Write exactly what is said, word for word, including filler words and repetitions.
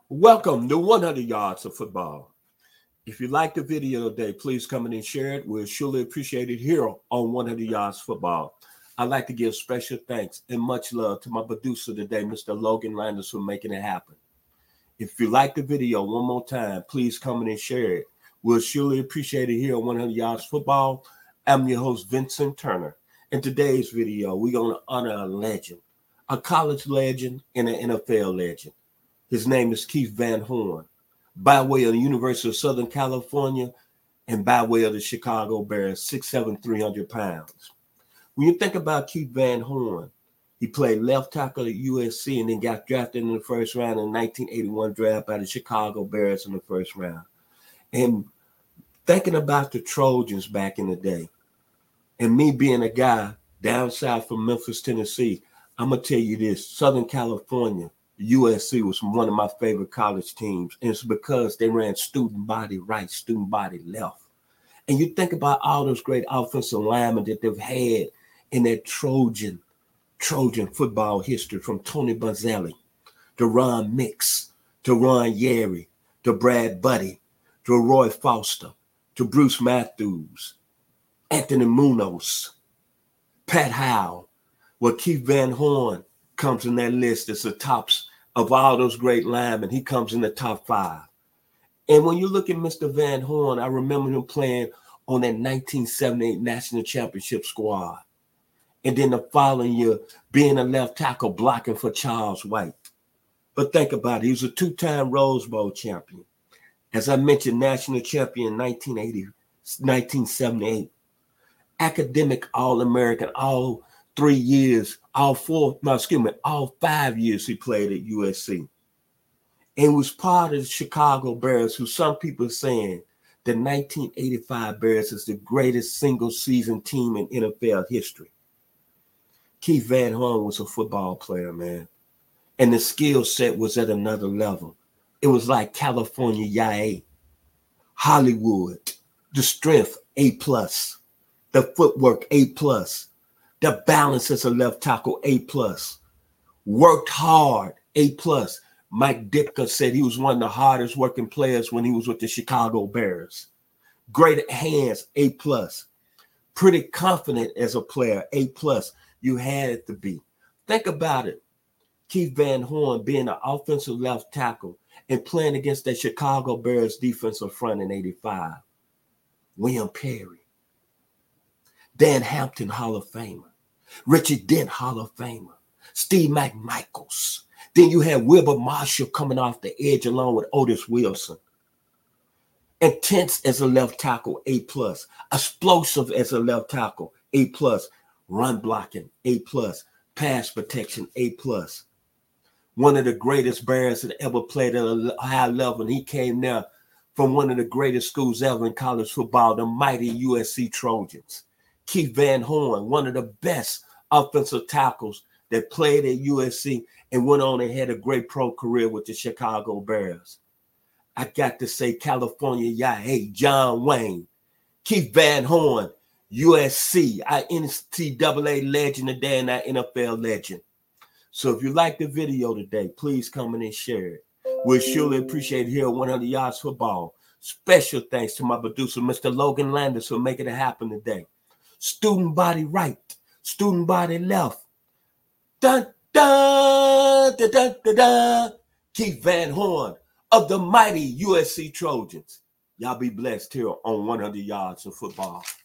Welcome to one hundred Yards of Football. If you like the video today, please come in and share it. We'll surely appreciate it here on one hundred Yards Football. I'd like to give special thanks and much love to my producer today, Mister Logan Landers, for making it happen. If you like the video one more time, please come in and share it. We'll surely appreciate it here on one hundred Yards Football. I'm your host, Vincent Turner. In today's video, we're going to honor a legend, a college legend and an N F L legend. His name is Keith Van Horn, by way of the University of Southern California and by way of the Chicago Bears, six seven, three hundred pounds. When you think about Keith Van Horn, he played left tackle at U S C and then got drafted in the first round in the nineteen eighty-one draft by the Chicago Bears in the first round. And thinking about the Trojans back in the day, and me being a guy down south from Memphis, Tennessee, I'm going to tell you this, Southern California, U S C was one of my favorite college teams, and it's because they ran student body right, student body left. And you think about all those great offensive linemen that they've had in that Trojan, Trojan football history, from Tony Bonzelli to Ron Mix to Ron Yeri to Brad Buddy to Roy Foster to Bruce Matthews, Anthony Munoz, Pat Howell. Well, Keith Van Horn comes in that list as the tops of all those great linemen. He comes in the top five. And when you look at Mister Van Horn, I remember him playing on that nineteen seventy-eight National Championship squad. And then the following year, being a left tackle blocking for Charles White. But think about it. He was a two-time Rose Bowl champion. As I mentioned, national champion in nineteen eighty, nineteen seventy-eight. Academic All-American all three years, all four, no, excuse me, all five years he played at U S C. And was part of the Chicago Bears, who some people are saying the nineteen eighty-five Bears is the greatest single-season team in N F L history. Keith Van Horn was a football player, man. And the skill set was at another level. It was like California Yae, Hollywood, the strength, A plus, the footwork, A plus. The balance as a left tackle, A plus. Worked hard, A plus. Mike Ditka said he was one of the hardest working players when he was with the Chicago Bears. Great at hands, A plus. Pretty confident as a player, A plus. You had it to be. Think about it. Keith Van Horn being an offensive left tackle and playing against the Chicago Bears defensive front in eighty-five. William Perry. Dan Hampton, Hall of Famer. Richard Dent, Hall of Famer. Steve McMichaels. Then you had Wilbur Marshall coming off the edge along with Otis Wilson. Intense as a left tackle, A plus. Explosive as a left tackle, A plus. Run blocking, A plus. Pass protection, A plus. One of the greatest Bears that ever played at a high level. And he came there from one of the greatest schools ever in college football, the mighty U S C Trojans. Keith Van Horn, one of the best offensive tackles that played at U S C and went on and had a great pro career with the Chicago Bears. I got to say California, yeah, hey, John Wayne, Keith Van Horn, U S C, our N C double A legend today and our N F L legend. So if you like the video today, please come in and share it. We'll surely appreciate it here at one hundred Yards Football. Special thanks to my producer, Mister Logan Landers, for making it happen today. Student body right, student body left. Dun, dun, dun, dun, dun, dun. Keith Van Horn of the mighty U S C Trojans. Y'all be blessed here on one hundred Yards of Football.